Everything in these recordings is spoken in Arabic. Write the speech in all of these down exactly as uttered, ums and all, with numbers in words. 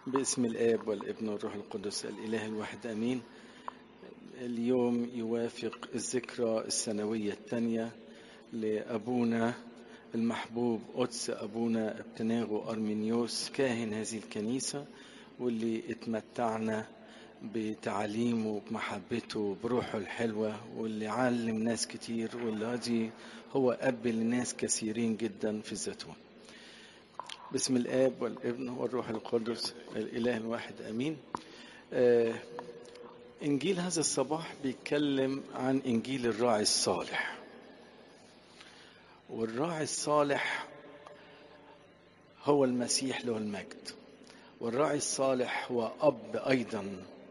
باسم الآب والابن والروح القدس الإله الواحد آمين. اليوم يوافق الذكرى السنوية الثانية لأبونا المحبوب قدس أبونا ابتناغو أرمينيوس كاهن هذه الكنيسة، واللي اتمتعنا بتعليمه بمحبته بروحه الحلوة، واللي علم ناس كتير، والذي هو أب لناس كثيرين جدا في الزيتون. باسم الآب والابن والروح القدس الإله الواحد آمين. آه إنجيل هذا الصباح بيتكلم عن إنجيل الراعي الصالح، والراعي الصالح هو المسيح له المجد، والراعي الصالح هو أب أيضا،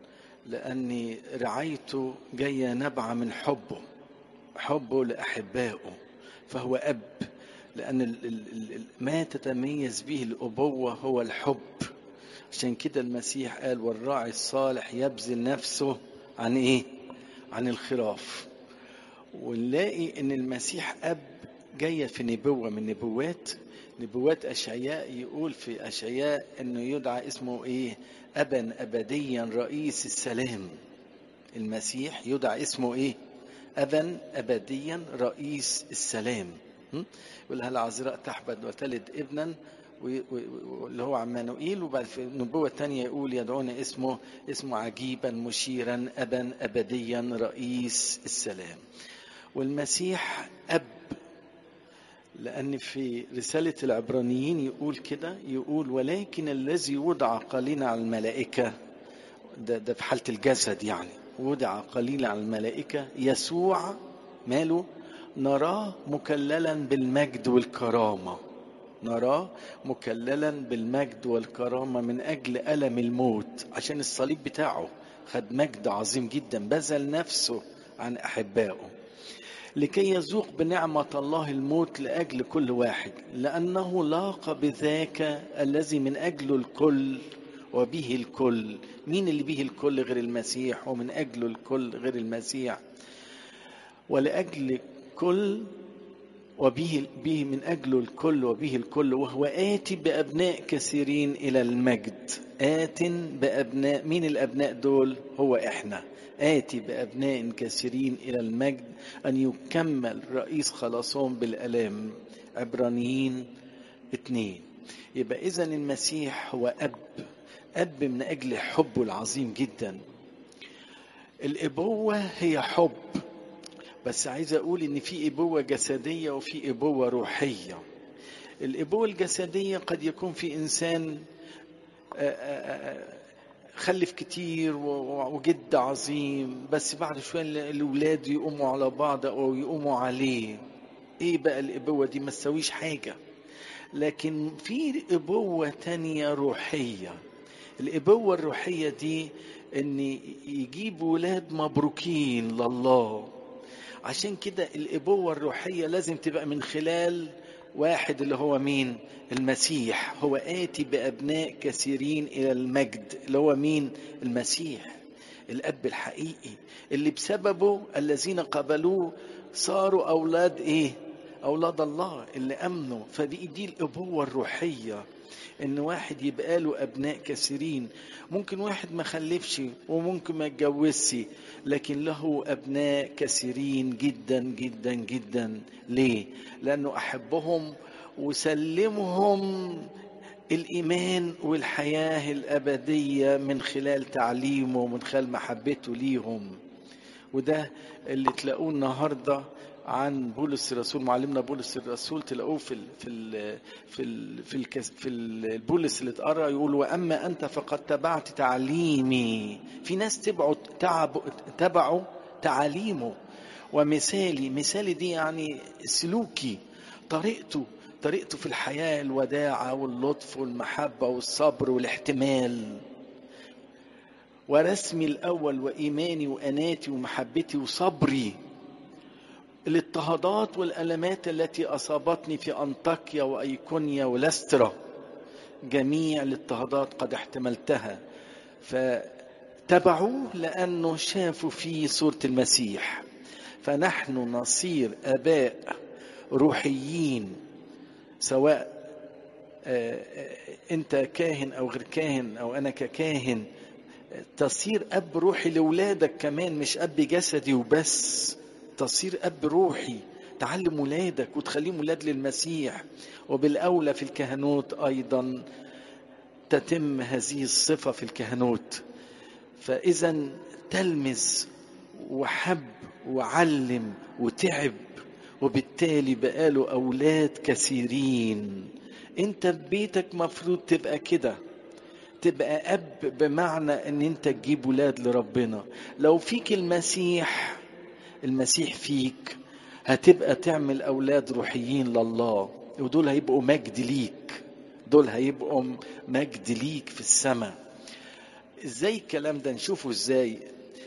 لأن رعايته جاية نبعة من حبه حبه لأحبائه، فهو أب، لأن ما تتميز به الأبوة هو الحب. عشان كده المسيح قال والراعي الصالح يبذل نفسه عن إيه؟ عن الخراف. ونلاقي إن المسيح أب جاية في نبوة من نبوات نبوات أشعياء، يقول في أشعياء إنه يدعى اسمه إيه؟ أبا أبديا رئيس السلام. المسيح يدعى اسمه إيه؟ أبا أبديا رئيس السلام. يقول العذراء تحبل وتلد ابنا واللي هو عمانوئيل، وبعد في النبوة الثانية يقول يدعون اسمه اسمه عجيبا مشيرا أبا أبديا رئيس السلام. والمسيح أب، لأن في رسالة العبرانيين يقول كده، يقول ولكن الذي وضع قليلا على الملائكة، ده, ده في حالة الجسد يعني، وضع قليلا على الملائكة يسوع ماله نراه مكللا بالمجد والكرامة، نراه مكللا بالمجد والكرامة من أجل ألم الموت، عشان الصليب بتاعه خد مجد عظيم جدا، بذل نفسه عن أحبائه لكي يذوق بنعمة الله الموت لأجل كل واحد، لأنه لاقى بذاك الذي من أجله الكل وبه الكل. مين اللي به الكل غير المسيح؟ ومن أجله الكل غير المسيح. ولأجل كل وبه به من أجله الكل وبه الكل، وهو آتي بأبناء كثيرين إلى المجد. آت بأبناء، مين الأبناء دول؟ هو إحنا. آتي بأبناء كثيرين إلى المجد أن يكمل رئيس خلاصهم بالألام. عبرانيين اتنين. يبقى إذن المسيح هو أب، أب من أجل حبه العظيم جدا. الأبوة هي حب، بس عايز أقول إن في أبوة جسدية وفي أبوة روحية. الأبوة الجسدية قد يكون في إنسان خلف كتير وجد عظيم، بس بعد شوية الأولاد يقوموا على بعض أو يقوموا عليه. إيه بقى الأبوة دي؟ ما تسويش حاجة. لكن في أبوة تانية روحية. الأبوة الروحية دي إن يجيب ولاد مبروكين لله. عشان كده الأبوة الروحية لازم تبقى من خلال واحد اللي هو مين؟ المسيح. هو آتي بأبناء كثيرين إلى المجد، اللي هو مين؟ المسيح، الأب الحقيقي اللي بسببه الذين قبلوه صاروا أولاد إيه؟ أولاد الله اللي أمنوا. فدي دي الأبوة الروحية، إن واحد يبقى له أبناء كثيرين. ممكن واحد ما خلفش وممكن ما يتجوزش، لكن له أبناء كثيرين جدا جدا جدا. ليه؟ لأنه أحبهم وسلمهم الإيمان والحياة الأبدية من خلال تعليمه ومن خلال محبته ليهم. وده اللي تلاقوه النهارده عن بولس الرسول، معلمنا بولس الرسول، تلاقوه في ال في ال في ال في, ال في البولس اللي اتقرا يقول واما انت فقد تبعت تعليمي. في ناس تبعوا تبعوا تعاليمه ومثالي. مثالي دي يعني سلوكي، طريقته طريقته في الحياه، الوداعه واللطف والمحبه والصبر والاحتمال. ورسمي الأول وإيماني وأناتي ومحبتي وصبري. الاضطهادات والألمات التي أصابتني في أنطاكيا وأيقونيا ولسترا، جميع الاضطهادات قد احتملتها. فتبعوه لأنه شافوا فيه صورة المسيح. فنحن نصير آباء روحيين، سواء انت كاهن او غير كاهن او انا ككاهن، تصير اب روحي لاولادك كمان، مش اب جسدي وبس، تصير اب روحي تعلم ولادك وتخليهم ولاد للمسيح. وبالاولى في الكهنوت ايضا تتم هذه الصفة في الكهنوت. فاذا تلمذ وحب وعلم وتعب، وبالتالي بقاله اولاد كثيرين. انت في بيتك مفروض تبقى كده، تبقى اب بمعنى ان انت تجيب ولاد لربنا. لو فيك المسيح، المسيح فيك، هتبقى تعمل اولاد روحيين لله، ودول هيبقوا مجد ليك، دول هيبقوا مجد ليك في السماء. ازاي الكلام ده نشوفه ازاي؟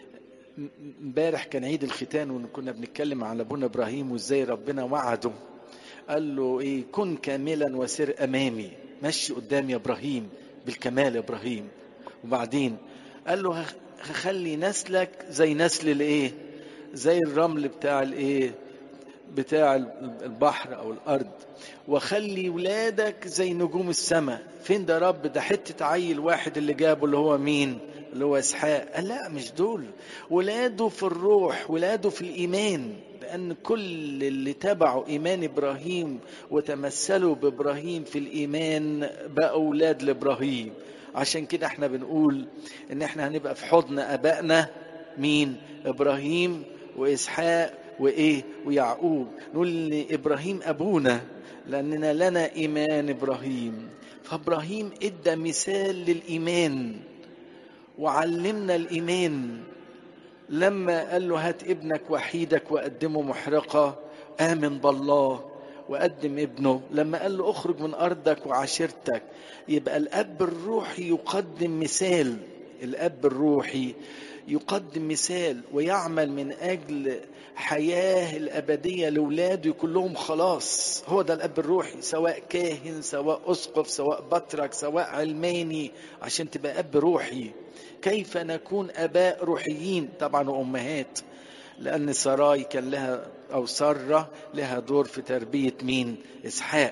امبارح كان عيد الختان وكنا بنتكلم على ابونا ابراهيم، وازاي ربنا وعده، قال له ايه؟ كن كاملا وسر امامي، مشي قدام يا ابراهيم بالكمال يا ابراهيم. وبعدين قال له هخلي نسلك زي نسل الايه؟ زي الرمل بتاع الايه؟ بتاع البحر او الارض، وخلي ولادك زي نجوم السماء. فين ده رب؟ ده حتة عيل واحد اللي جابه، اللي هو مين؟ اللي هو اسحاق. قال لا مش دول، ولاده في الروح، ولاده في الايمان، لان كل اللي تبعوا ايمان ابراهيم وتمثلوا بابراهيم في الايمان بقوا اولاد لابراهيم. عشان كده احنا بنقول ان احنا هنبقى في حضن ابائنا مين؟ ابراهيم واسحاق وايه؟ ويعقوب. نقول ان ابراهيم ابونا لاننا لنا ايمان ابراهيم. فابراهيم ادى مثال للايمان وعلمنا الايمان. لما قال له هات ابنك وحيدك وقدمه محرقة، آمن بالله وقدم ابنه. لما قال له اخرج من أرضك وعشيرتك، يبقى الأب الروحي يقدم مثال، الأب الروحي يقدم مثال ويعمل من أجل حياة الأبدية لأولاده كلهم خلاص. هو ده الأب الروحي، سواء كاهن، سواء أسقف، سواء بطرك، سواء علماني، عشان تبقى أب روحي. كيف نكون آباء روحيين؟ طبعا وأمهات، لأن سراي كان لها أو سارة لها دور في تربية مين؟ إسحاق.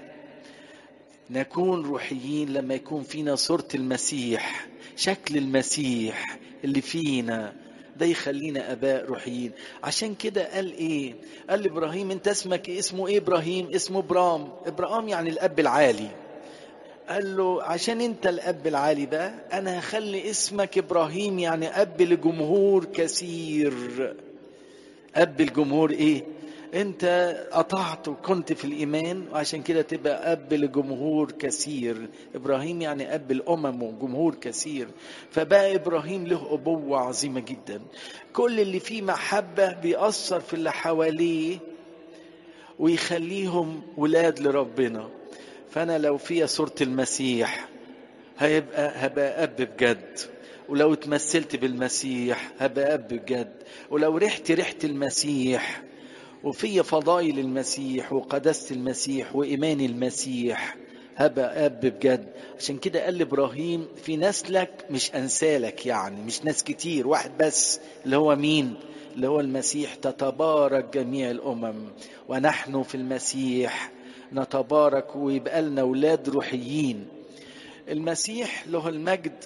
نكون روحيين لما يكون فينا صورة المسيح، شكل المسيح اللي فينا، ده يخلينا آباء روحيين. عشان كده قال إيه؟ قال لإبراهيم أنت اسمك اسمه إيه؟ إبراهيم اسمه برام. إبرام يعني الأب العالي. قال له عشان انت الاب العالي بقى، انا هخلي اسمك ابراهيم، يعني اب لجمهور كثير. اب الجمهور ايه؟ انت قطعت وكنت في الايمان، وعشان كده تبقى اب لجمهور كثير. ابراهيم يعني اب الامم وجمهور كثير. فبقى ابراهيم له ابوة عظيمة جدا. كل اللي فيه محبة بيأثر في اللي حواليه ويخليهم ولاد لربنا. فأنا لو فيها صورة المسيح هيبقى هبقى أب بجد، ولو اتمثلت بالمسيح هبقى أب بجد، ولو رحت ريحة المسيح وفي فضائل المسيح وقداسة المسيح وإيمان المسيح هبقى أب بجد. عشان كده قال إبراهيم في نسلك مش أنسالك، يعني مش ناس كتير، واحد بس اللي هو مين؟ اللي هو المسيح. تتبارك جميع الأمم ونحن في المسيح نتبارك، ويبقى لنا أولاد روحيين. المسيح له المجد،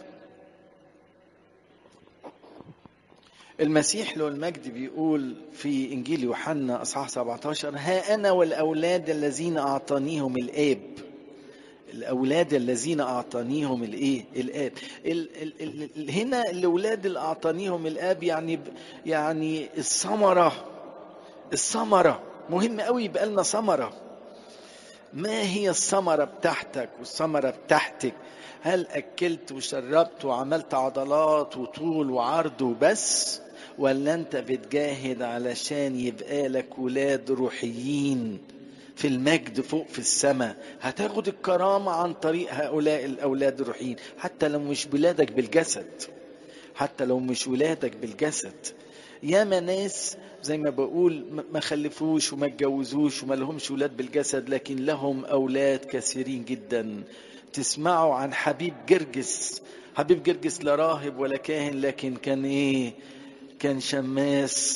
المسيح له المجد بيقول في إنجيل يوحنا أصحاح سبعة عشر ها أنا والأولاد الذين أعطانيهم الآب. الأولاد الذين أعطانيهم الإيه؟ الآب. ال ال ال هنا الأولاد اللي أعطانيهم الآب يعني يعني الثمرة. الثمرة مهم قوي، يبقى لنا ثمرة. ما هي الثمرة بتاعتك والثمرة بتاعتك؟ هل أكلت وشربت وعملت عضلات وطول وعرض وبس، ولا أنت بتجاهد علشان يبقى لك ولاد روحيين في المجد فوق في السماء؟ هتاخد الكرامة عن طريق هؤلاء الأولاد الروحيين، حتى لو مش ولادك بالجسد، حتى لو مش ولادك بالجسد. ياما ناس زي ما بقول ما خلفوش وما اتجوزوش وما لهمش ولاد بالجسد، لكن لهم أولاد كثيرين جدا. تسمعوا عن حبيب جرجس. حبيب جرجس لا راهب ولا كاهن، لكن كان ايه؟ كان شماس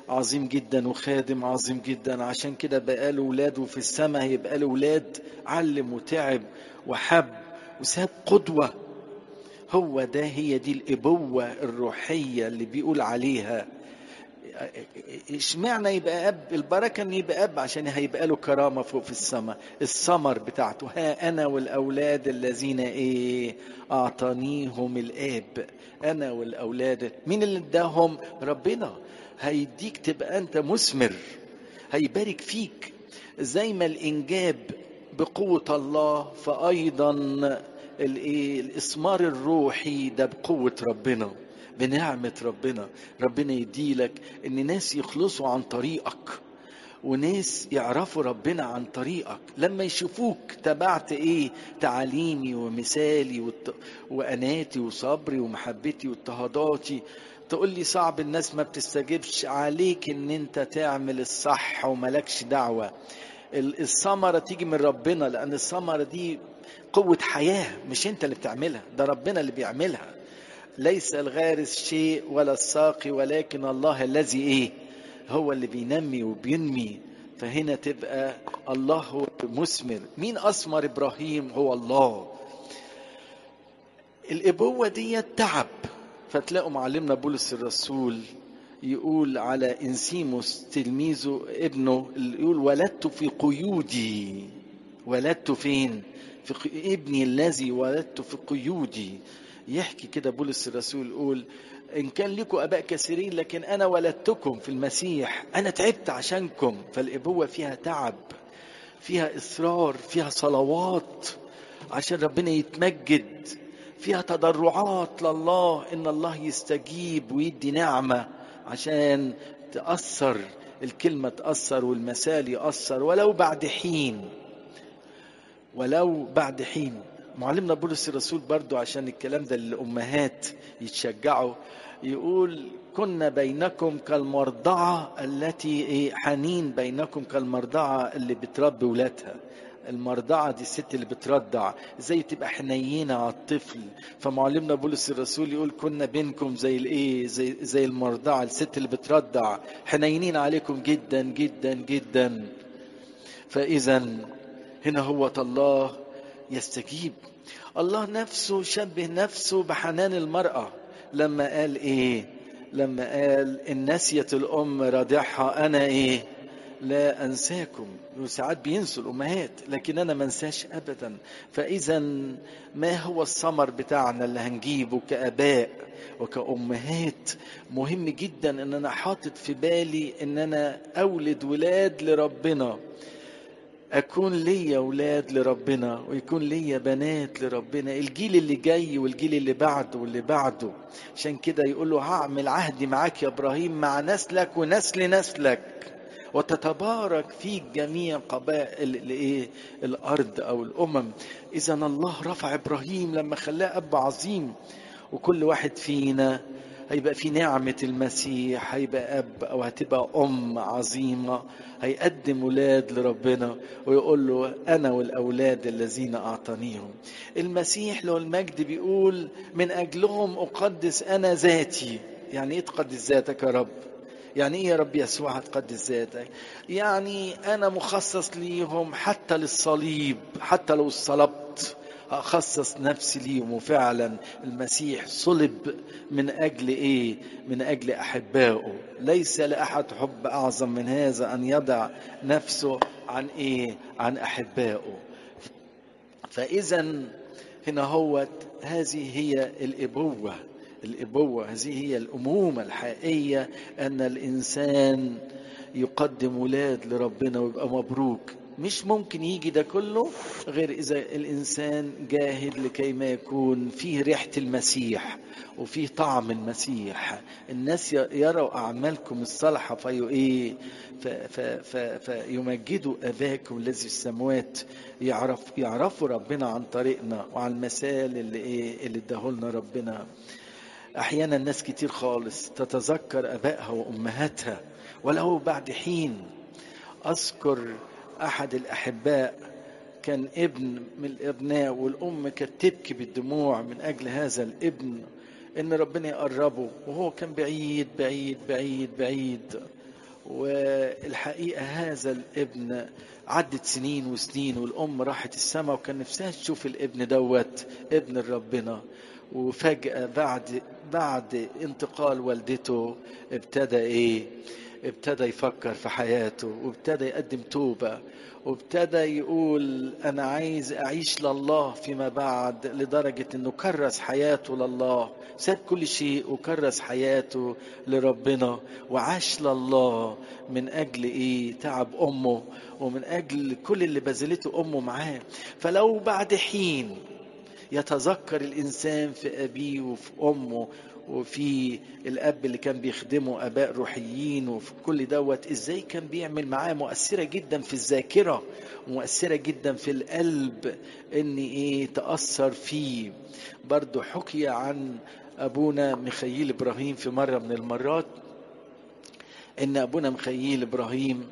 عظيم جدا وخادم عظيم جدا، عشان كده بقى له ولاد وفي السماء هيبقى له ولاد. علم وتعب وحب وساب قدوة. هو ده، هي دي الأبوة الروحية اللي بيقول عليها. اشمعنى يبقى اب؟ البركه ان يبقى اب عشان هيبقى له كرامه فوق في السماء. الثمر بتاعته، ها انا والاولاد الذين ايه اعطانيهم الاب. انا والاولاد، مين اللي اداهم؟ ربنا. هيديك تبقى انت مثمر، هيبارك فيك. زي ما الانجاب بقوه الله، فايضا الايه الاثمار الروحي ده بقوه ربنا، بنعمة ربنا. ربنا يديلك ان ناس يخلصوا عن طريقك، وناس يعرفوا ربنا عن طريقك لما يشوفوك تبعت ايه تعاليمي ومثالي والت... واناتي وصبري ومحبتي واضطهاداتي. تقول لي صعب، الناس ما بتستجيبش. عليك ان انت تعمل الصح وملكش دعوة. الثمرة تيجي من ربنا، لان الثمرة دي قوة حياة، مش انت اللي بتعملها، ده ربنا اللي بيعملها. ليس الغارس شيء ولا الساقي، ولكن الله الذي ايه هو اللي بينمي وبينمي. فهنا تبقى الله هو مثمر. مين أثمر إبراهيم؟ هو الله. الأبوة دي تعب. فتلاقوا معلمنا بولس الرسول يقول على إنسيموس تلميذه ابنه، يقول ولدت في قيودي. ولدت فين؟ في ابني الذي ولدت في قيودي. يحكي كده بولس الرسول يقول إن كان لكم أباء كثيرين، لكن أنا ولدتكم في المسيح، أنا تعبت عشانكم. فالأبوة فيها تعب، فيها إصرار، فيها صلوات عشان ربنا يتمجد، فيها تضرعات لله إن الله يستجيب ويدي نعمة عشان تأثر الكلمة، تأثر والمثال يأثر ولو بعد حين، ولو بعد حين. معلمنا بولس الرسول برضو عشان الكلام ده للأمهات يتشجعوا، يقول كنا بينكم كالمرضعة التي حنين بينكم كالمرضعة اللي بتربي ولادها. المرضعة دي الست اللي بترضع، زي تبقى حنينة على الطفل. فمعلمنا بولس الرسول يقول كنا بينكم زي الايه زي, زي المرضعة، الست اللي بترضع، حنينين عليكم جدا جدا جدا. فإذا هنا هو الله يستجيب. الله نفسه شبه نفسه بحنان المرأة لما قال ايه لما قال ان نسيت الام رضعها انا ايه لا انساكم. وساعات بينسوا الامهات، لكن انا ما انساش ابدا. فاذا ما هو الثمر بتاعنا اللي هنجيبه كاباء وكأمهات؟ مهم جدا ان انا حاطط في بالي ان انا اولد ولاد لربنا، أكون ليا أولاد لربنا ويكون ليا بنات لربنا، الجيل اللي جاي والجيل اللي بعده واللي بعده. عشان كده يقول له هعمل عهدي معاك يا إبراهيم مع نسلك ونسل نسلك، وتتبارك فيك جميع قبائل الإيه الأرض أو الأمم. إذا الله رفع إبراهيم لما خلاه أب عظيم، وكل واحد فينا هيبقى في نعمة المسيح، هيبقى أب أو هتبقى أم عظيمة، هيقدم ولاد لربنا ويقول له أنا والأولاد الذين أعطانيهم. المسيح له المجد بيقول من أجلهم أقدس أنا ذاتي. يعني إيه تقدس ذاتك يا رب؟ يعني إيه يا رب يسوع هتقدس ذاتك؟ يعني أنا مخصص ليهم حتى للصليب، حتى لو صلبت أخصص نفسي ليهم. وفعلا المسيح صلب من أجل إيه؟ من أجل أحبائه. ليس لأحد حب أعظم من هذا أن يضع نفسه عن إيه؟ عن أحبائه. فإذا هنا هو هذه هي الأبوة. الأبوة هذه هي الأمومة الحقيقية، أن الإنسان يقدم ولاد لربنا ويبقى مبروك. مش ممكن يجي ده كله غير إذا الإنسان جاهد لكي ما يكون فيه ريحة المسيح وفيه طعم المسيح. الناس يروا أعمالكم الصالحة في إيه فيمجدوا أباكم الذي في السماوات. يعرف يعرفوا ربنا عن طريقنا وعن المثال اللي إيه اللي اداهولنا ربنا. أحيانا الناس كتير خالص تتذكر أبائها وأمهاتها ولو بعد حين. أذكر أحد الأحباء كان ابن من الأبناء، والأم كانت تبكي بالدموع من أجل هذا الابن إن ربنا يقربه، وهو كان بعيد بعيد بعيد بعيد. والحقيقة هذا الابن عدت سنين وسنين، والأم راحت السماء وكان نفسها تشوف الابن دوت ابن ربنا. وفجأة بعد بعد انتقال والدته ابتدى ايه ابتدى يفكر في حياته، وابتدى يقدم توبة، وابتدى يقول أنا عايز أعيش لله فيما بعد، لدرجة أنه كرس حياته لله، ساب كل شيء وكرس حياته لربنا وعاش لله من أجل إيه تعب أمه، ومن أجل كل اللي بذلته أمه معاه. فلو بعد حين يتذكر الإنسان في أبيه وفي أمه وفي الأب اللي كان بيخدمه أباء روحيين وفي كل دوت، إزاي كان بيعمل معاه، مؤثرة جدا في الذاكرة ومؤثرة جدا في القلب، إن إيه تأثر فيه. برضو حكي عن أبونا ميخائيل إبراهيم في مرة من المرات، إن أبونا ميخائيل إبراهيم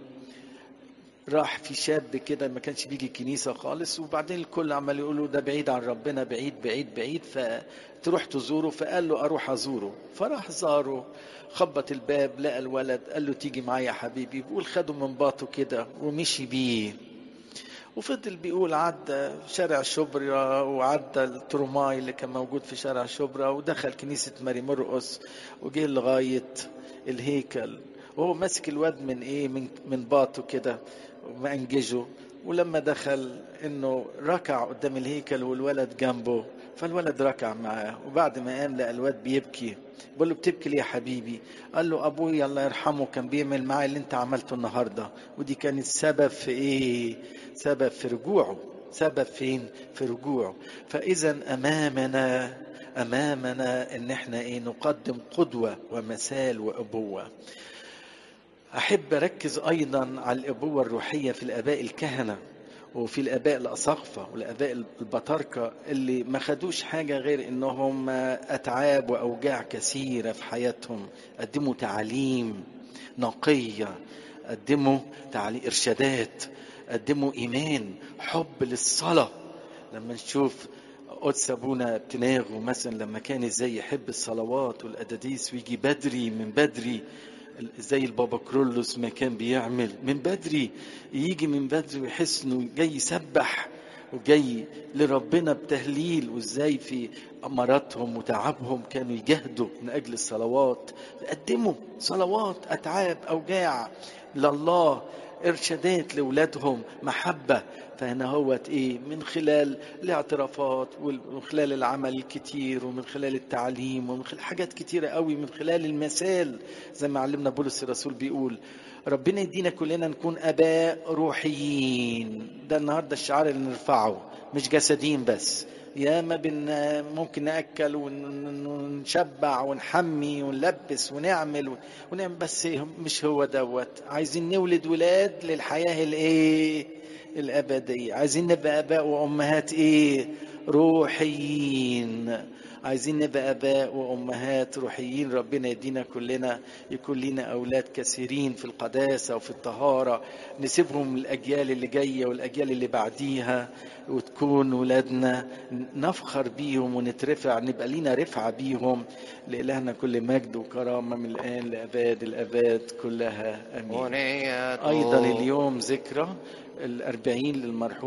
راح في شاب كده ما كانش بيجي الكنيسة خالص، وبعدين الكل عمال يقولوا ده بعيد عن ربنا، بعيد بعيد بعيد، فتروح تزوره. فقال له أروح أزوره، فراح زاره، خبط الباب، لقى الولد، قال له تيجي معايا يا حبيبي. بيقول خده من باطه كده ومشي بيه، وفضل بيقول عدى شارع شبرا وعدى الترماي اللي كان موجود في شارع شبرا، ودخل كنيسة ماري مرقس، وجه لغاية الهيكل وهو ماسك الواد من ايه من من باطه كده ومأنججه. ولما دخل انه ركع قدام الهيكل والولد جنبه، فالولد ركع معاه، وبعد ما قام لقى الواد بيبكي. بقول له بتبكي ليه يا حبيبي؟ قال له ابويا الله يرحمه كان بيعمل معايا اللي انت عملته النهارده، ودي كانت سبب في ايه سبب في رجوعه. سبب فين؟ في رجوعه. فاذا امامنا امامنا ان احنا ايه نقدم قدوة ومثال وابوة. أحب أركز أيضا على الأبوة الروحية في الآباء الكهنة وفي الآباء الأساقفة والآباء البطاركة، اللي ما خدوش حاجة غير إنهم أتعاب وأوجاع كثيرة في حياتهم، قدموا تعاليم نقية، قدموا تعاليم إرشادات، قدموا إيمان، حب للصلاة. لما نشوف قدس أبونا بتناغو مثلا لما كان إزاي يحب الصلوات والأداديس، ويجي بدري من بدري زي البابا كرولوس ما كان بيعمل من بدري، يجي من بدري ويحس انه جاي يسبح وجاي لربنا بتهليل. وازاي في اماراتهم وتعبهم كانوا يجاهدوا من اجل الصلوات، قدموا صلوات، اتعاب، اوجاع لله، ارشادات لاولادهم، محبه. فهنا هوت ايه من خلال الاعترافات ومن خلال العمل الكتير ومن خلال التعليم ومن خلال حاجات كتيرة قوي، من خلال المثال زي ما علمنا بولس الرسول بيقول ربنا يدينا كلنا نكون اباء روحيين. ده النهارده الشعار اللي نرفعه، مش جسدين بس. يا ما بن ممكن ناكل ونشبع ونحمي ونلبس ونعمل ونعمل، بس مش هو دوت. عايزين نولد ولاد للحياه الايه الابديه. عايزين نبقى اباء وامهات ايه روحيين. عايزين نبقى اباء وامهات روحيين. ربنا يدينا كلنا يكون لنا اولاد كثيرين في القداسه وفي الطهاره، نسيبهم الاجيال اللي جايه والاجيال اللي بعديها، وتكون ولادنا نفخر بيهم ونترفع، نبقى لينا رفعه بيهم. لإلهنا كل مجد وكرامه من الان لاباد الاباد كلها امين. ايضا اليوم ذكرى الاربعين للمرحوم